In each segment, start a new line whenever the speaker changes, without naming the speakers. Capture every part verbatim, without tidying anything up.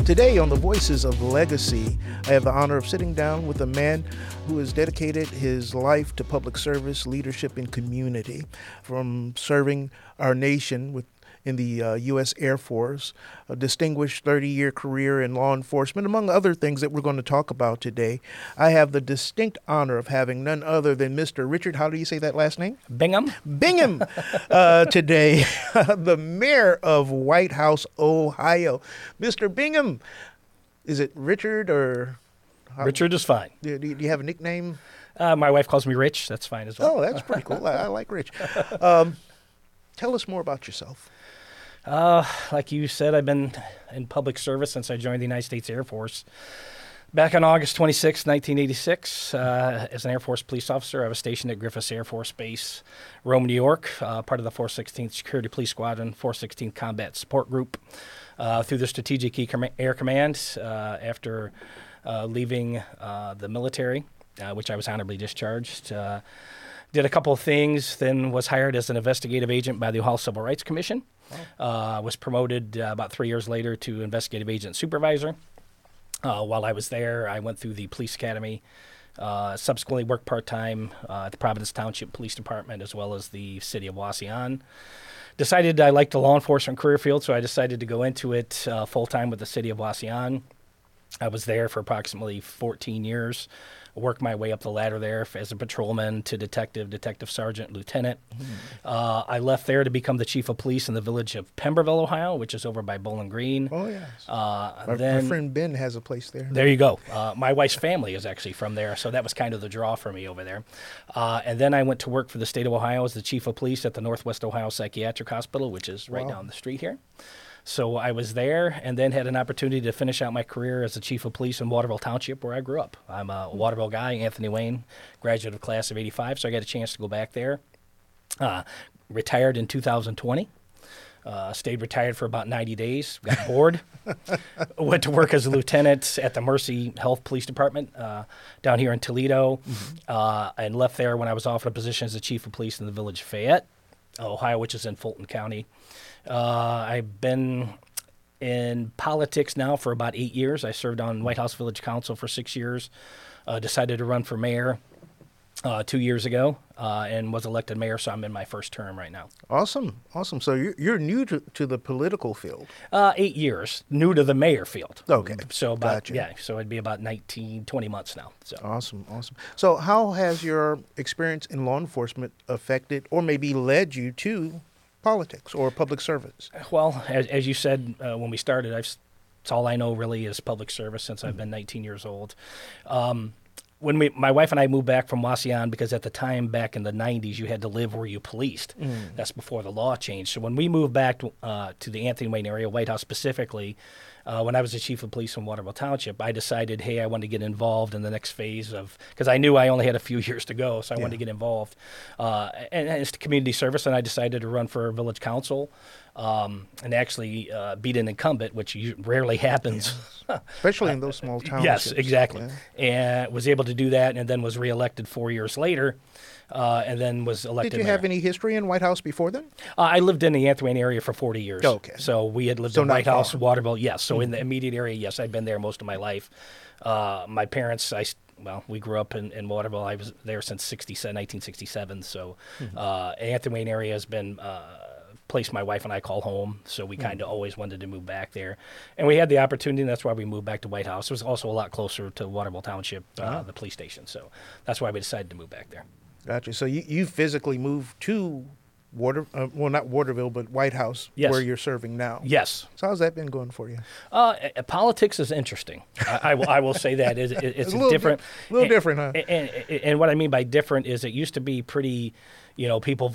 Today on the Voices of Legacy, I have the honor of sitting down with a man who has dedicated his life to public service, leadership, and community, from serving our nation with in the uh, U S Air Force, a distinguished thirty-year career in law enforcement, among other things that we're going to talk about today. I have the distinct honor of having none other than Mister Richard, how do you say that last name?
Bingham.
Bingham, uh, today, the mayor of White House, Ohio. Mister Bingham, is it Richard or? How,
Richard is fine.
Do, do you have a nickname?
Uh, my wife calls me Rich. That's fine as well.
Oh, that's pretty cool. I, I like Rich. Um, tell us more about yourself.
Uh, like you said, I've been in public service since I joined the United States Air Force. Back on August twenty-sixth, nineteen eighty-six, uh, as an Air Force police officer, I was stationed at Griffiths Air Force Base, Rome, New York, uh, part of the four sixteenth Security Police Squadron, four sixteenth Combat Support Group. Uh, through the Strategic Air Command, uh, after uh, leaving uh, the military, uh, which I was honorably discharged, uh, did a couple of things, then was hired as an investigative agent by the Ohio Civil Rights Commission. Uh, was promoted uh, about three years later to investigative agent supervisor. Uh, while I was there, I went through the police academy, uh, subsequently worked part-time uh, at the Providence Township Police Department as well as the city of Wauseon. Decided I liked the law enforcement career field, so I decided to go into it uh, full-time with the city of Wauseon. I was there for approximately fourteen years. Worked my way up the ladder there as a patrolman to detective, detective sergeant, lieutenant. Mm. Uh, I left there to become the chief of police in the village of Pemberville, Ohio, which is over by Bowling Green.
Oh, yes.
Uh,
my,
then,
my friend Ben has a place there.
There you go. Uh, my wife's family is actually from there, so that was kind of the draw for me over there. Uh, and then I went to work for the state of Ohio as the chief of police at the Northwest Ohio Psychiatric Hospital, which is right wow. down the street here. So I was there and then had an opportunity to finish out my career as the chief of police in Waterville Township, where I grew up. I'm a Waterville guy, Anthony Wayne, graduate of class of eighty-five, so I got a chance to go back there. Uh, retired in two thousand twenty. Uh, stayed retired for about ninety days, got bored. Went to work as a lieutenant at the Mercy Health Police Department uh, down here in Toledo, mm-hmm. uh, and left there when I was offered a position as the chief of police in the village of Fayette, Ohio, which is in Fulton County. Uh, I've been in politics now for about eight years. I served on White House Village Council for six years, uh, decided to run for mayor uh, two years ago, uh, and was elected mayor, so I'm in my first term right now.
Awesome, awesome. So you're, you're new to, to the political field.
Uh, eight years, new to the mayor field.
Okay,
so about,
gotcha.
Yeah, so it'd be about nineteen, twenty months now. So.
Awesome, awesome. So how has your experience in law enforcement affected or maybe led you to politics or public service?
Well, as, as you said uh, when we started, I've, it's all I know really is public service since I've been nineteen years old. Um, when we, my wife and I moved back from Wauseon, because at the time back in the nineties, you had to live where you policed. Mm. That's before the law changed. So when we moved back to, uh, to the Anthony Wayne area, White House specifically, Uh, when I was the chief of police in Waterville Township, I decided, hey, I want to get involved in the next phase of, because I knew I only had a few years to go, so I yeah. wanted to get involved. Uh, and, and it's community service, and I decided to run for village council um, and actually uh, beat an incumbent, which rarely happens.
Yeah. Especially in those small towns.
Yes, exactly. Yeah. And was able to do that, and then was reelected four years later. Uh, and then was elected
Did you
mayor.
have any history in White House before then?
Uh, I lived in the Anthony Wayne area for forty years.
Okay.
So we had lived
so
in White
far.
House, Waterville, yes. So
mm-hmm.
in the immediate area, yes, I've been there most of my life. Uh, my parents, I, well, we grew up in, in Waterville. I was there since nineteen sixty-seven. So mm-hmm. uh, Anthony Wayne area has been uh, a place my wife and I call home. So we kind of mm-hmm. always wanted to move back there. And we had the opportunity, and that's why we moved back to White House. It was also a lot closer to Waterville Township, uh, uh-huh. the police station. So that's why we decided to move back there.
Gotcha. So you, you physically moved to Water, uh, well, not Waterville, but White House,
yes.
where you're serving now.
Yes.
So how's that been going for you?
Uh, politics is interesting. I, I, will, I will say that. It, it, it's,
it's a little
different.
A little
and,
different, huh?
And, and, and what I mean by different is it used to be pretty, you know, people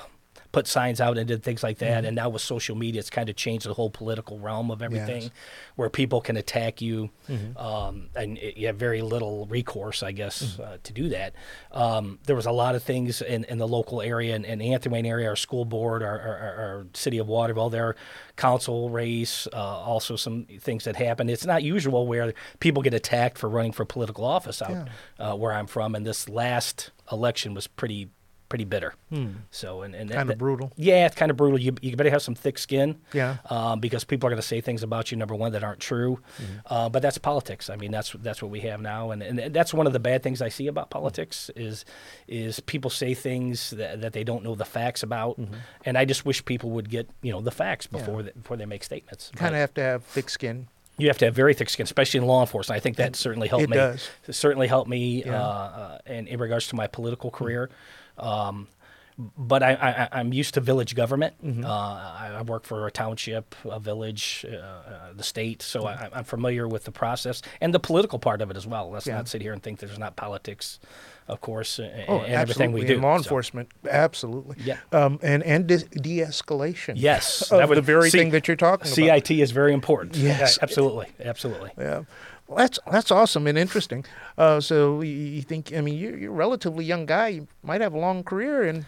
put signs out and did things like that. Mm-hmm. And now with social media, it's kind of changed the whole political realm of everything, yes. where people can attack you, mm-hmm. um, and it, you have very little recourse, I guess, mm-hmm. uh, to do that. Um, there was a lot of things in, in the local area, and in, in the Anthony Wayne area, our school board, our, our, our city of Waterville, their council race, uh, also some things that happen. It's not usual where people get attacked for running for political office out yeah. uh, where I'm from, and this last election was pretty pretty bitter. So and, and
Kind
that-
of brutal.
Yeah, it's kind of brutal. You you better have some thick skin.
Yeah.
Um, because people are going to say things about you, number one, that aren't true. Uh, but that's politics. I mean, that's that's what we have now, and, and that's one of the bad things I see about politics is is people say things that, that they don't know the facts about, and I just wish people would get you know the facts before
Yeah.
they, before they make statements.
Kind
But
of have to have thick skin.
you have to have very thick skin, especially in law enforcement. I think that certainly helped
It
me.
does.
It certainly helped me
Yeah.
uh, uh, in, in regards to my political career. Um, but I, I, I'm used to village government.
Mm-hmm.
Uh, I, I work for a township, a village, uh, uh, the state, so I, I'm familiar with the process and the political part of it as well. Let's
Yeah.
not sit here and think there's not politics, of course, uh,
Oh,
and everything we do.
In law
So,
enforcement, absolutely.
Yeah.
Um, and and de- de-escalation.
Yes,
Of
that would-
the very
C-
thing that you're talking
C I T is very important.
Yes.
Yeah, absolutely, absolutely.
about. Yeah. Well, that's that's awesome and interesting. Uh, so you, you think? I mean, you're, you're a relatively young guy. You might have a long career, and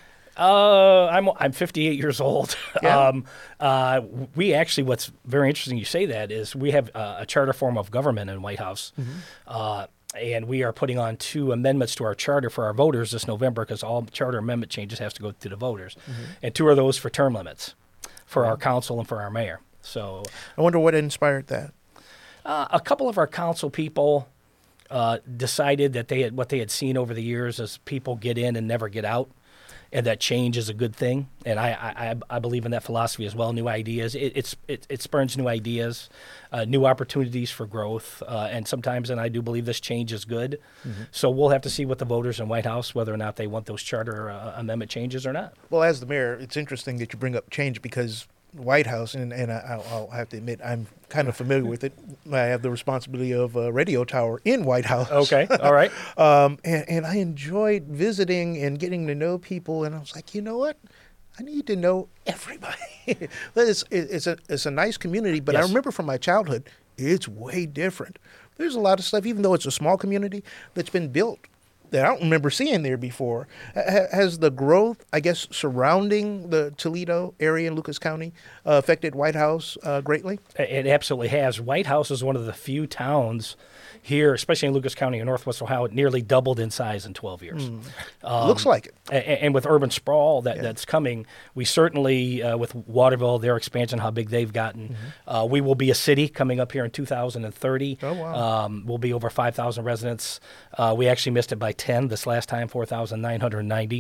Uh, I'm I'm fifty-eight years old.
Yeah.
Um, uh, we actually, what's very interesting you say that is we have uh, a charter form of government in White House, uh, and we are putting on two amendments to our charter for our voters this November because all charter amendment changes has to go to the voters, and two of those for term limits for our council and for our mayor. So
I wonder what inspired that.
uh, a couple of our council people uh, decided that they had what they had seen over the years as people get in and never get out, and that change is a good thing. And I I, I believe in that philosophy as well. New ideas, it, it's it, it spurns new ideas, uh, new opportunities for growth, uh, and sometimes, and I do believe this change is good. So we'll have to see what the voters in White House whether or not they want those charter uh, amendment changes or not.
Well, as the mayor, it's interesting that you bring up change because White House, and, and I, I'll, I'll have to admit, I'm kind of familiar with it. I have the responsibility of a radio tower in White House.
Okay, all right.
Um, and, and I enjoyed visiting and getting to know people. And I was like, you know what? I need to know everybody. it's, it's, a, it's a nice community, but I
Yes.
remember from my childhood, it's way different. There's a lot of stuff, even though it's a small community, that's been built that I don't remember seeing there before. Ha- Has the growth, I guess, surrounding the Toledo area in Lucas County uh, affected White House uh, greatly?
It absolutely has. White House is one of the few towns here, especially in Lucas County in Northwest Ohio, it nearly doubled in size in twelve years. Um,
Looks like it.
A- And with urban sprawl that,
Yeah.
that's coming, we certainly, uh, with Waterville, their expansion, how big they've gotten, uh, we will be a city coming up here in two thousand thirty.
Oh, wow.
Um, we'll be over five thousand residents. Uh, we actually missed it by ten this last time, four thousand nine hundred ninety.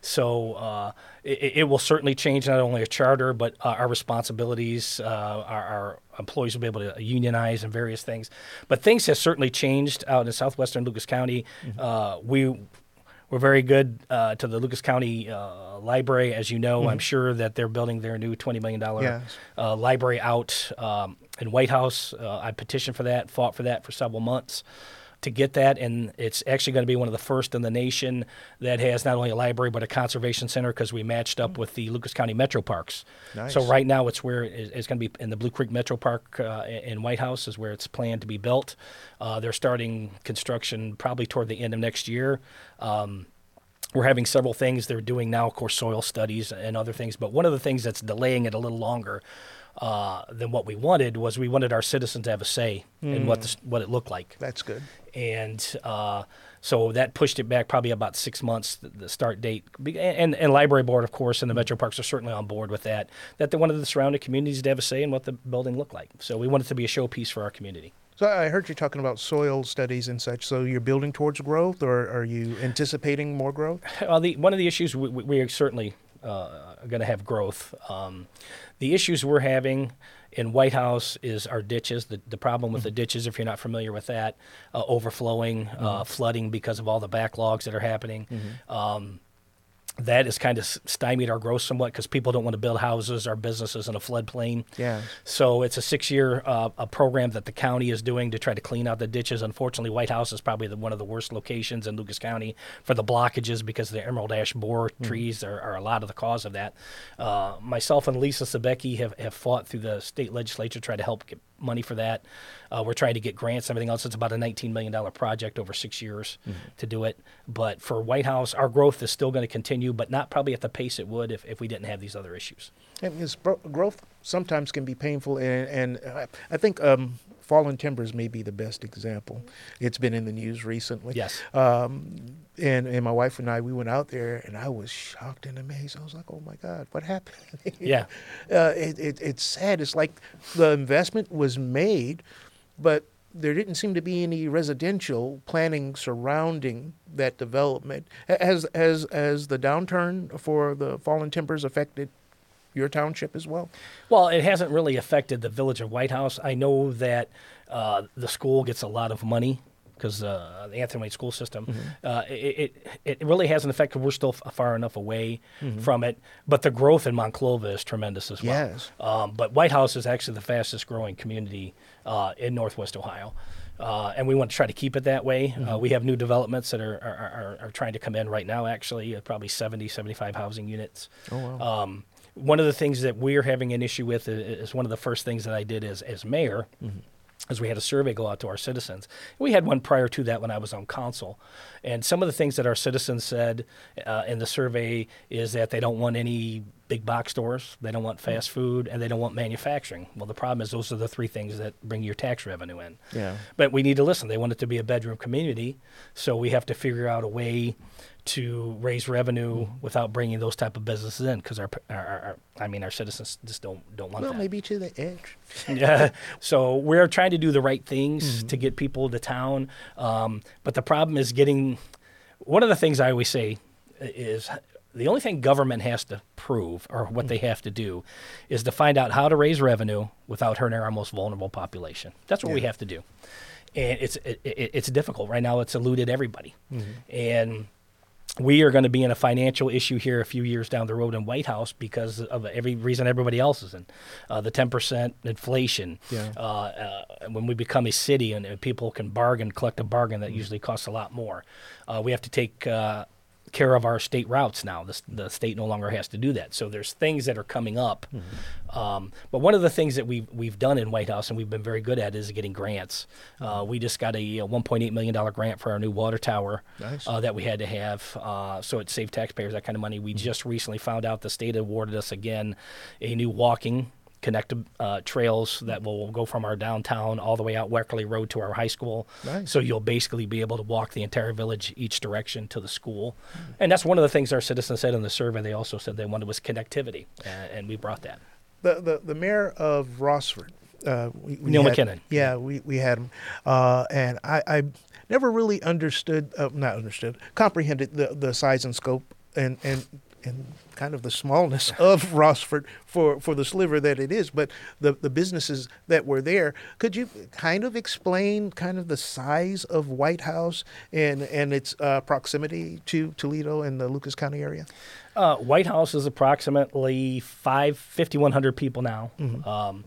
So uh, it, it will certainly change not only our charter, but uh, our responsibilities. Uh, our, our employees will be able to unionize and various things. But things have certainly changed out in southwestern Lucas County. Uh, we We're very good uh, to the Lucas County uh, Library, as you know. I'm sure that they're building their new twenty million dollars
Yes.
uh, library out um, in White House. Uh, I petitioned for that, fought for that for several months to get that, and it's actually going to be one of the first in the nation that has not only a library but a conservation center because we matched up with the Lucas County Metro Parks.
Nice.
So right now it's where it- it's going to be in the Blue Creek Metro Park uh, in White House is where it's planned to be built. Uh, they're starting construction probably toward the end of next year. Um, We're having several things they're doing now, of course, soil studies and other things. But one of the things that's delaying it a little longer uh, than what we wanted was we wanted our citizens to have a say in what this, what it looked like.
That's good.
And uh, so that pushed it back probably about six months, the, the start date. Be- And, and Library Board, of course, and the Metro Parks are certainly on board with that, that they wanted the surrounding communities to have a say in what the building looked like. So we want it to be a showpiece for our community.
So I heard you talking about soil studies and such. So you're building towards growth, or are you anticipating more growth?
Well, the, one of the issues we, we we are certainly uh, going to have growth. Um, the issues we're having in White House is our ditches. The, the problem with the ditches, if you're not familiar with that, uh, overflowing, uh, flooding because of all the backlogs that are happening. Um, that has kind of stymied our growth somewhat because people don't want to build houses or businesses in a floodplain.
Yeah.
So it's a six-year uh, a program that the county is doing to try to clean out the ditches. Unfortunately, White House is probably the, one of the worst locations in Lucas County for the blockages because the emerald ash borer trees are, are a lot of the cause of that. Uh, myself and Lisa Sebecki have, have fought through the state legislature to try to help get money for that. Uh, we're trying to get grants and everything else. It's about a nineteen million dollars project over six years to do it. But for White House, our growth is still going to continue, but not probably at the pace it would if, if we didn't have these other issues.
And this bro- growth sometimes can be painful, and, and I- I think um, Fallen Timbers may be the best example. It's been in the news recently.
Yes.
Um, and, and my wife and I, we went out there, and I was shocked and amazed. I was like, oh, my God, what happened?
Yeah.
uh, it, it, it's sad. It's like the investment was made, but there didn't seem to be any residential planning surrounding that development. Has, has, has the downturn for the Fallen Timbers affected your township as well?
Well, it hasn't really affected the village of White House. I know that uh, the school gets a lot of money because uh, the Anthony Wayne school system. Mm-hmm. Uh, it, it it really hasn't affected. We're still f- far enough away mm-hmm. from it, but the growth in Monclova is tremendous as well.
Yes.
Um, but White House is actually the fastest growing community uh, in Northwest Ohio. Uh, and we want to try to keep it that way. Mm-hmm. Uh, we have new developments that are, are, are, are trying to come in right now, actually, uh, probably seventy, seventy-five housing units.
Oh, wow.
Um, one of the things that we're having an issue with is, is one of the first things that I did as, as mayor, mm-hmm. is we had a survey go out to our citizens. We had one prior to that when I was on council. And some of the things that our citizens said uh, in the survey is that they don't want any big box stores, they don't want fast food, and they don't want manufacturing. Well, the problem is those are the three things that bring your tax revenue in.
Yeah.
But we need to listen. They want it to be a bedroom community, so we have to figure out a way to raise revenue mm-hmm. without bringing those type of businesses in, because our, our, our, I mean, our citizens just don't don't want
well,
that.
Well, maybe to the edge.
Yeah. So we're trying to do the right things mm-hmm. to get people to town, um, but the problem is getting. One of the things I always say is the only thing government has to prove, or what mm-hmm. they have to do, is to find out how to raise revenue without hurting our most vulnerable population. That's what yeah. we have to do, and it's it, it, it's difficult right now. It's eluded everybody, mm-hmm. and we are going to be in a financial issue here a few years down the road in White House because of every reason everybody else is in. Uh, the ten percent inflation. Yeah. Uh, uh, when we become a city and, and people can bargain, collective bargain, that mm-hmm. usually costs a lot more. Uh, we have to take uh, care of our state routes now. The, the state no longer has to do that. So there's things that are coming up. Mm-hmm. Um, but one of the things that we've, we've done in White House and we've been very good at is getting grants. Uh, we just got a, a one point eight million dollars grant for our new water tower nice. uh, that we had to have. Uh, so it saved taxpayers that kind of money. We mm-hmm. just recently found out the state awarded us again a new walking connected uh, trails that will go from our downtown all the way out Weckerly Road to our high school. Nice. So you'll basically be able to walk the entire village each direction to the school. Mm. And that's one of the things our citizens said in the survey. They also said they wanted was connectivity, uh, and we brought that.
The the, the mayor of Rossford, uh, we, we
Neil
had,
McKinnon.
Yeah, we, we had him. Uh, and I, I never really understood, uh, not understood, comprehended the, the size and scope and, and and kind of the smallness of Rossford for, for the sliver that it is, but the, the businesses that were there. Could you kind of explain kind of the size of White House and, and its uh, proximity to Toledo and the Lucas County area?
Uh, White House is approximately five, fifty-one hundred people now. Mm-hmm. Um,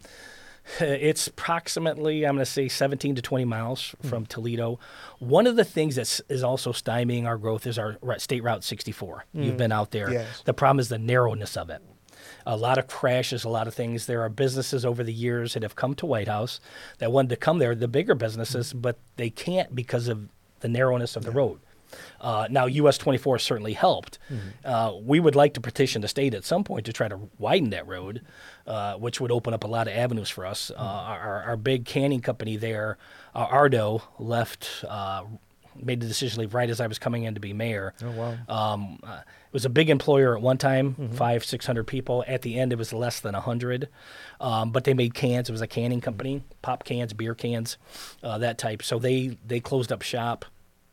It's approximately, I'm going to say, seventeen to twenty miles mm-hmm. from Toledo. One of the things that is also stymieing our growth is our State Route sixty-four. Mm-hmm. You've been out there.
Yes.
The problem is the narrowness of it. A lot of crashes, a lot of things. There are businesses over the years that have come to White House that wanted to come there, the bigger businesses, mm-hmm. but they can't because of the narrowness of yeah. the road. Uh, now, U S twenty-four certainly helped. Mm-hmm. Uh, we would like to petition the state at some point to try to widen that road, uh, which would open up a lot of avenues for us. Mm-hmm. Uh, our, our big canning company there, uh, Ardo, left, uh, made the decision to leave right as I was coming in to be mayor.
Oh, wow.
Um, uh, it was a big employer at one time, mm-hmm. five, six hundred people. At the end, it was less than a hundred. Um, but they made cans. It was a canning company, pop cans, beer cans, uh, that type. So they, they closed up shop.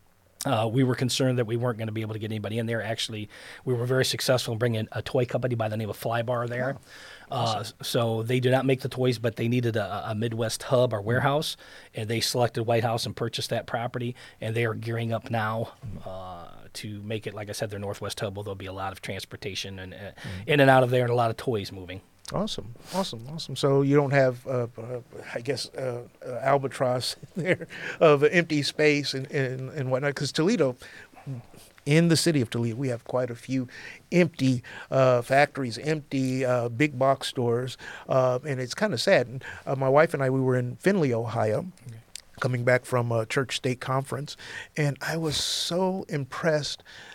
Uh, we were concerned that we weren't going to be able to get anybody in there. Actually, we were very successful in bringing a toy company by the name of Flybar there. Oh, awesome. uh, so they do not make the toys, but they needed a, a Midwest hub or warehouse, and they selected White House and purchased that property, and they are gearing up now uh, to make it, like I said, their Northwest hub, where there'll be a lot of transportation and uh, mm-hmm. in and out of there and a lot of toys moving.
Awesome, awesome, awesome. So you don't have, uh, uh, I guess, uh, uh, albatross there of empty space and, and, and whatnot, because Toledo, in the city of Toledo, we have quite a few empty uh, factories, empty uh, big box stores, uh, and it's kind of sad. And, uh, my wife and I, we were in Findlay, Ohio, okay. coming back from a church state conference, and I was so impressed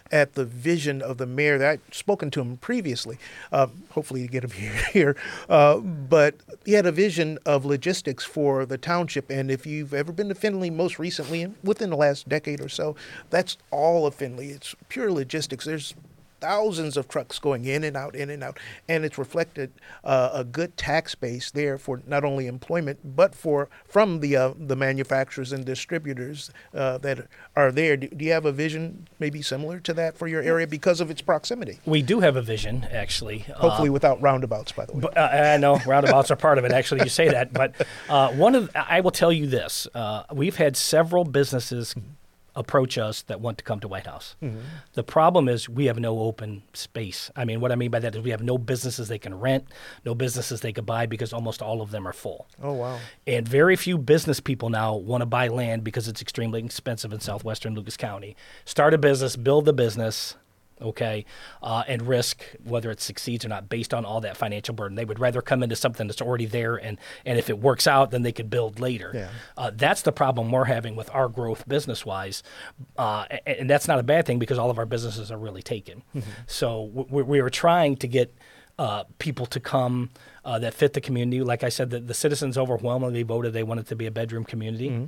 at the vision of the mayor. That I'd spoken to him previously, uh, hopefully to get him here, here. Uh, but he had a vision of logistics for the township. And if you've ever been to Findlay most recently, within the last decade or so, that's all of Findlay. It's pure logistics. There's thousands of trucks going in and out, in and out, and it's reflected uh, a good tax base there for not only employment but for from the uh, the manufacturers and distributors uh, that are there. Do, do you have a vision maybe similar to that for your area because of its proximity?
We do have a vision, actually.
Hopefully,
uh,
without roundabouts, by the way.
But, uh, I know roundabouts are part of it. Actually, you say that, but uh, one of I will tell you this: uh, we've had several businesses approach us that want to come to White House. Mm-hmm. The problem is we have no open space. I mean, what I mean by that is we have no businesses they can rent, no businesses they could buy because almost all of them are full.
Oh, wow.
And very few business people now want to buy land because it's extremely expensive in southwestern Lucas County. Start a business, build the business, okay, uh, and risk whether it succeeds or not based on all that financial burden. They would rather come into something that's already there, and, and if it works out, then they could build later.
Yeah.
Uh, that's the problem we're having with our growth business-wise, uh, and, and that's not a bad thing because all of our businesses are really taken. Mm-hmm. So we, we were trying to get uh, people to come uh, that fit the community. Like I said, the, the citizens overwhelmingly voted they wanted to be a bedroom community. Mm-hmm.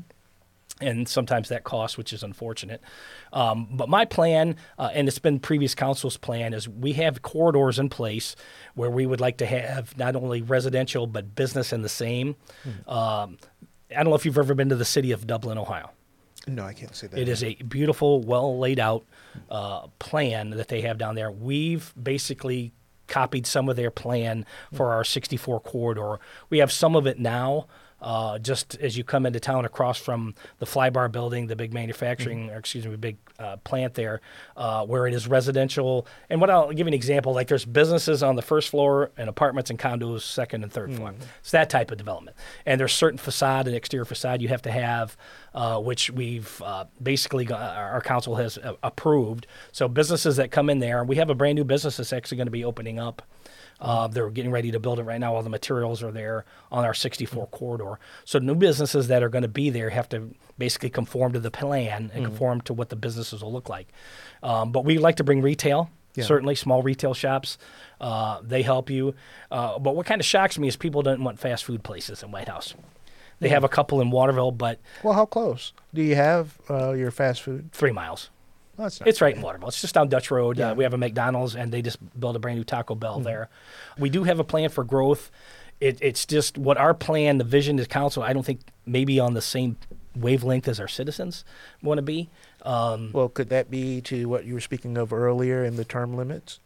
And sometimes that costs, which is unfortunate. Um, but my plan, uh, and it's been previous council's plan, is we have corridors in place where we would like to have not only residential but business in the same. Mm-hmm. Um, I don't know if you've ever been to the city of Dublin, Ohio.
No, I can't say that.
It is a beautiful, well laid out uh, plan that they have down there. We've basically copied some of their plan for our sixty-four corridor. We have some of it now. Uh, just as you come into town across from the Flybar building, the big manufacturing, mm-hmm. or excuse me, big uh, plant there, uh, where it is residential. And what I'll give you an example, like there's businesses on the first floor and apartments and condos second and third mm-hmm. floor. It's that type of development. And there's certain facade and exterior facade you have to have, uh, which we've uh, basically, got, our council has uh, approved. So businesses that come in there, we have a brand new business that's actually going to be opening up. Uh, they're getting ready to build it right now. All the materials are there on our sixty-four mm-hmm. corridor. So new businesses that are going to be there have to basically conform to the plan and mm-hmm. conform to what the businesses will look like. Um, but we like to bring retail, yeah. certainly small retail shops. Uh, they help you. Uh, but what kind of shocks me is people don't want fast food places in White House. They yeah. have a couple in Waterville, but...
Well, how close do you have uh, your fast food?
Three miles.
Well,
it's right in Waterville. It's just down Dutch Road. Yeah. Uh, we have a McDonald's, and they just built a brand new Taco Bell mm-hmm. there. We do have a plan for growth. It, it's just what our plan, the vision as council, I don't think maybe on the same wavelength as our citizens want to be. Um,
well, could that be to what you were speaking of earlier in the term limits?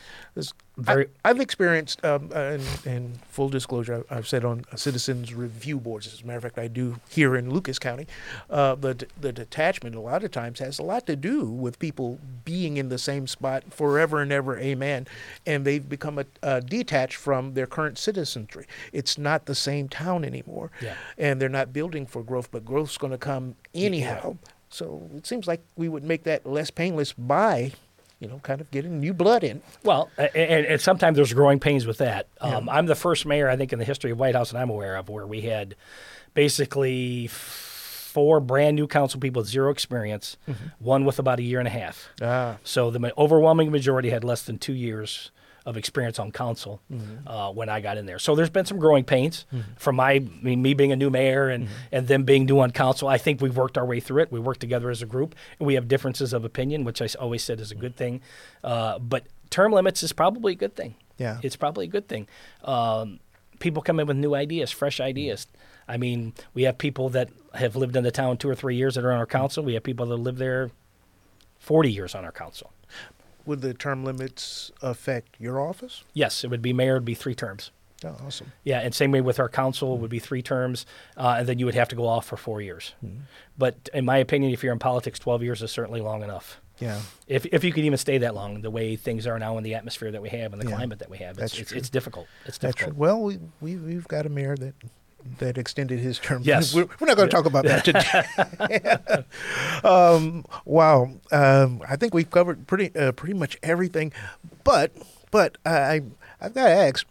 Very,
I, I've experienced, um, and, and full disclosure, I've said on citizens review boards, as a matter of fact, I do here in Lucas County, uh, the, the detachment a lot of times has a lot to do with people being in the same spot forever and ever, amen, and they've become a, uh, detached from their current citizenry. It's not the same town anymore,
yeah.
and they're not building for growth, but growth's going to come anyhow. Yeah. So it seems like we would make that less painless by... you know, kind of getting new blood in.
Well, and, and sometimes there's growing pains with that. Um, yeah. I'm the first mayor, I think, in the history of White House that I'm aware of where we had basically four brand new council people with zero experience, mm-hmm. one with about a year and a half. Ah. So the overwhelming majority had less than two years of experience on council mm-hmm. uh, when I got in there. So there's been some growing pains mm-hmm. from my, I mean, me being a new mayor and, mm-hmm. and them being new on council. I think we've worked our way through it. We work together as a group, and we have differences of opinion, which I always said is a good thing. Uh, but term limits is probably a good thing.
Yeah,
it's probably a good thing. Um, people come in with new ideas, fresh ideas. I mean, we have people that have lived in the town two or three years that are on our council. We have people that live there forty years on our council.
Would the term limits affect your office?
Yes, it would be mayor, it would be three terms.
Oh, awesome.
Yeah, and same way with our council, it would be three terms, uh, and then you would have to go off for four years. Mm-hmm. But in my opinion, if you're in politics, twelve years is certainly long enough.
Yeah.
If if you could even stay that long, the way things are now in the atmosphere that we have and the
yeah.
climate that we have,
That's
it's, it's,
true.
it's difficult. It's difficult.
That's true. Well, we, we, we've got a mayor that... that extended his term.
Yes.
We're, we're not going to talk about that today. um, wow. Um, I think we've covered pretty uh, pretty much everything. But but I, I've got to ask,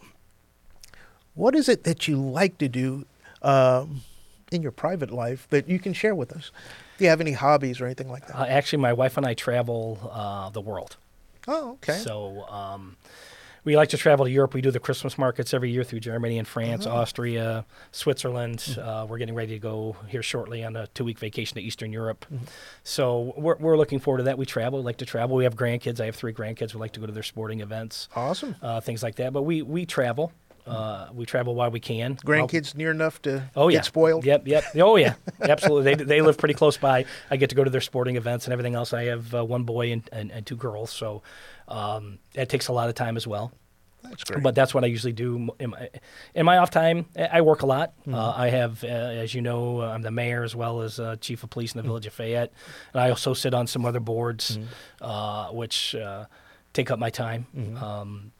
what is it that you like to do um, in your private life that you can share with us? Do you have any hobbies or anything like that?
Uh, actually, my wife and I travel uh, the world.
Oh, okay.
So um, we like to travel to Europe. We do the Christmas markets every year through Germany and France,
Uh-huh.
Austria, Switzerland.
Mm-hmm.
Uh, we're getting ready to go here shortly on a two-week vacation to Eastern Europe.
Mm-hmm.
So we're, we're looking forward to that. We travel. We like to travel. We have grandkids. I have three grandkids. We like to go to their sporting events,
Awesome.
uh, things like that. But we, we travel. Uh, we travel while we can.
Grandkids near enough to
Oh yeah,
get spoiled?
Yep, yep. Oh yeah, absolutely. They they live pretty close by. I get to go to their sporting events and everything else. I have uh, one boy and, and, and two girls, so um, that takes a lot of time as well.
That's great.
But that's what I usually do in my, in my off time. I work a lot. Mm-hmm. Uh, I have, uh, as you know, I'm the mayor as well as uh, chief of police in the mm-hmm. village of Fayette, and I also sit on some other boards, mm-hmm. uh, which uh, take up my time. Mm-hmm. Um,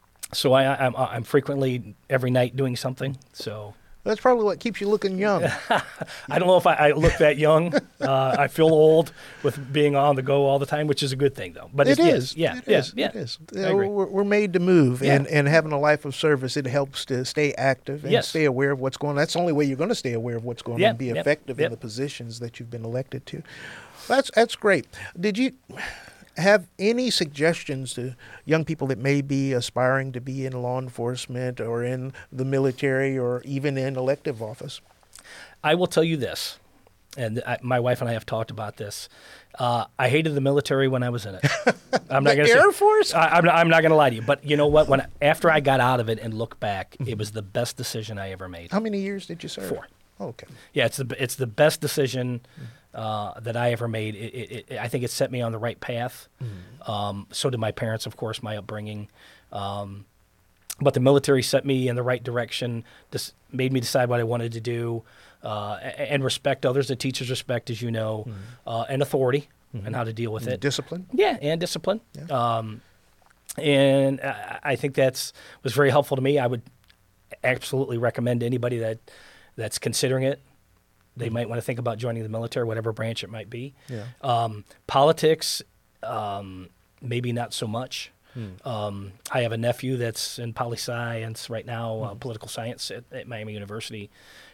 So I, I'm, I'm frequently every night doing something. So
that's probably what keeps you looking young.
I don't know if I, I look that young. Uh, I feel old with being on the go all the time, which is a good thing, though. But
it
it's,
is.
Yeah,
it
yeah,
is.
yeah.
It is.
I agree.
We're, we're made to move,
Yeah.
and, and having a life of service, it helps to stay active and
Yes.
stay aware of what's going on. That's the only way you're going to stay aware of what's going
Yep,
on and be
yep,
effective
yep.
in the positions that you've been elected to. That's that's great. Did you have any suggestions to young people that may be aspiring to be in law enforcement or in the military or even in elective office?
I will tell you this, and I, my wife and I have talked about this. Uh, I hated the military when I was in it. I'm not
The
gonna
Air
say,
Force?
I, I'm not, I'm not going to lie to you, but you know what? When after I got out of it and look back, it was the best decision I ever made.
How many years did you serve?
Four.
Oh, okay.
Yeah, it's the it's the best decision uh, that I ever made. It, it, it, I think it set me on the right path. Mm. Um, so did my parents, of course, my upbringing. Um, but the military set me in the right direction. This made me decide what I wanted to do, uh, and respect others. It teaches respect, as you know, mm. uh, and authority, mm-hmm. and how to deal with
and
it.
Discipline.
Yeah, and discipline.
Yeah.
Um, and I, I think that's was very helpful to me. I would absolutely recommend to anybody that. that's considering it. They mm-hmm. might want to think about joining the military, whatever branch it might be.
Yeah.
Um, politics, um, maybe not so much. Mm. Um, I have a nephew that's in poli-science right now, mm. uh, political science at, at Miami University.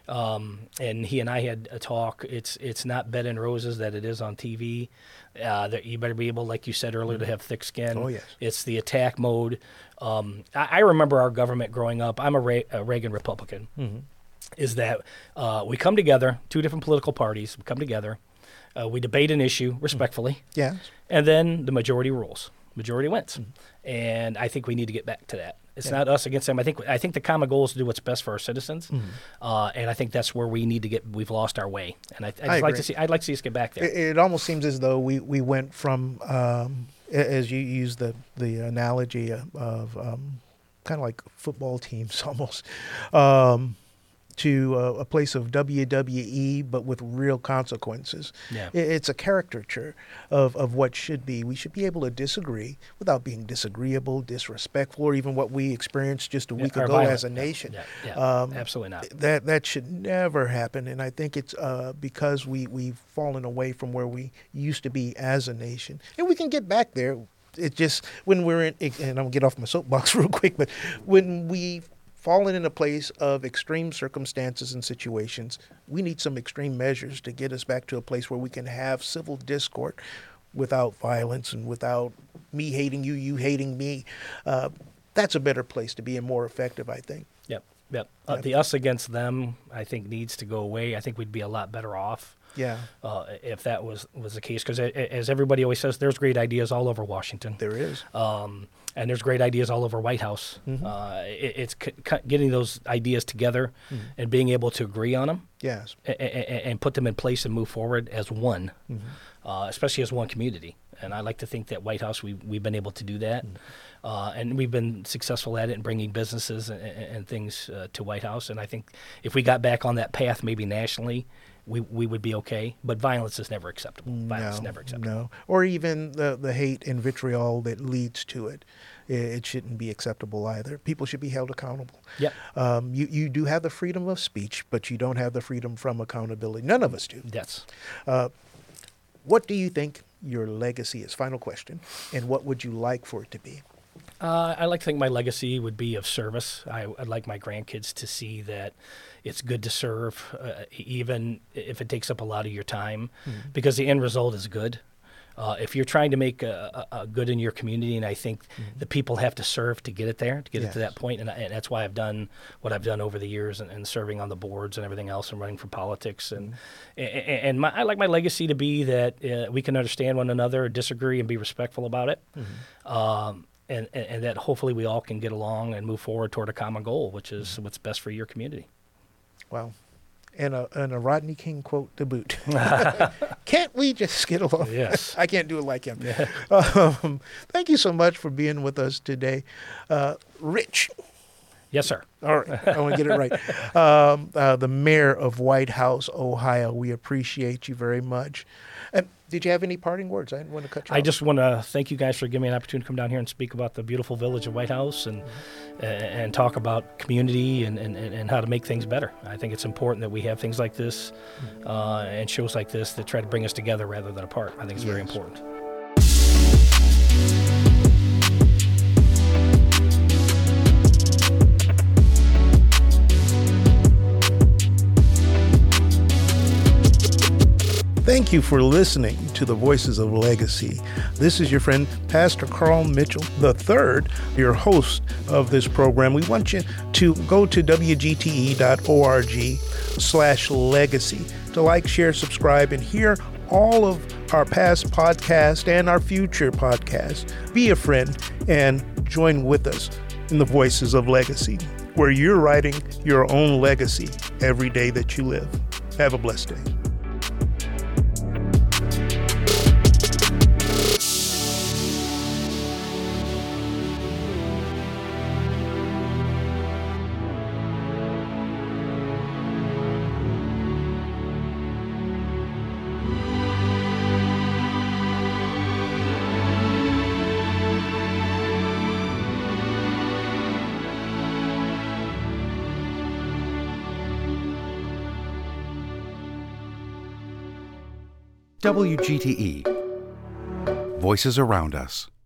Um, and he and I had a talk. It's it's not bed and roses that it is on T V. Uh, that you better be able, like you said earlier, mm. to have thick skin.
Oh, yes.
It's the attack mode. Um, I, I remember our government growing up. I'm a, Re- a Reagan Republican. Mm-hmm. Is that uh, we come together, two different political parties, we come together, uh, we debate an issue respectfully,
yes.
and then the majority rules. Majority wins. Mm-hmm. And I think we need to get back to that. It's yeah. not us against them. I think I think the common goal is to do what's best for our citizens, mm-hmm. uh, and I think that's where we need to get. We've lost our way, and I, I'd
I
like to see. I'd like to see us get back there.
It, it almost seems as though we, we went from, um, as you use the the analogy of, of um, kind of like football teams almost. Um, to a, a place of W W E, but with real consequences.
Yeah.
It, it's a caricature of, of what should be. We should be able to disagree without being disagreeable, disrespectful, or even what we experienced just a week
yeah,
ago
violent.
as a nation.
Yeah, yeah, yeah.
Um,
Absolutely not.
That that should never happen, and I think it's uh, because we, we've fallen away from where we used to be as a nation. And we can get back there. It just, when we're in, and I'm going to get off my soapbox real quick, but when we fallen in a place of extreme circumstances and situations, we need some extreme measures to get us back to a place where we can have civil discord without violence and without me hating you, you hating me. Uh, that's a better place to be and more effective, I think.
Yep, yep. Uh, the us against them, I think, needs to go away. I think we'd be a lot better off.
Yeah.
Uh, if that was, was the case, because as everybody always says, there's great ideas all over Washington.
There is.
Um, and there's great ideas all over White House. Mm-hmm. Uh, it, it's c- c- getting those ideas together mm-hmm. and being able to agree on them.
Yes.
And, and, and put them in place and move forward as one, mm-hmm. uh, especially as one community. And I like to think that White House, we, we've been able to do that. Mm-hmm. Uh, and we've been successful at it in bringing businesses and, and things uh, to White House. And I think if we got back on that path, maybe nationally, we we would be okay. But violence is never acceptable. Violence is
no,
never acceptable.
No. Or even the, the hate and vitriol that leads to it. It shouldn't be acceptable either. People should be held accountable.
Yep.
Um, you, you do have the freedom of speech, but you don't have the freedom from accountability. None of us do.
Yes.
Uh, what do you think your legacy is? Final question. And what would you like for it to be?
Uh, I like to think my legacy would be of service. I, I'd like my grandkids to see that it's good to serve, uh, even if it takes up a lot of your time, mm-hmm. because the end result is good. Uh, if you're trying to make a, a, a good in your community, and I think mm-hmm. the people have to serve to get it there, to get yes. it to that point, and, I, and that's why I've done what I've done over the years, and, and serving on the boards and everything else, and running for politics. And mm-hmm. and, and my, I like my legacy to be that uh, we can understand one another, disagree, and be respectful about it. Mm-hmm. Um, and, and, and that hopefully we all can get along and move forward toward a common goal, which is mm-hmm. what's best for your community.
Wow. And a, and a Rodney King quote to boot. Can't we just get along?
Yes.
I can't do it like him. Yeah. Um, thank you so much for being with us today. Uh, Rich.
Yes, sir.
All right. I want to get it right. Um, uh, the mayor of White House, Ohio. We appreciate you very much. And did you have any parting words? I didn't want to cut you
I
off.
just want to thank you guys for giving me an opportunity to come down here and speak about the beautiful village of White House and mm-hmm. and talk about community and, and, and how to make things better. I think it's important that we have things like this mm-hmm. uh, and shows like this that try to bring us together rather than apart. I think it's yes. very important.
Thank you for listening to the Voices of Legacy. This is your friend, Pastor Carl Mitchell the third, your host of this program. We want you to go to W G T E dot org slash legacy to like, share, subscribe, and hear all of our past podcasts and our future podcasts. Be a friend and join with us in the Voices of Legacy, where you're writing your own legacy every day that you live. Have a blessed day.
W G T E. Voices around us.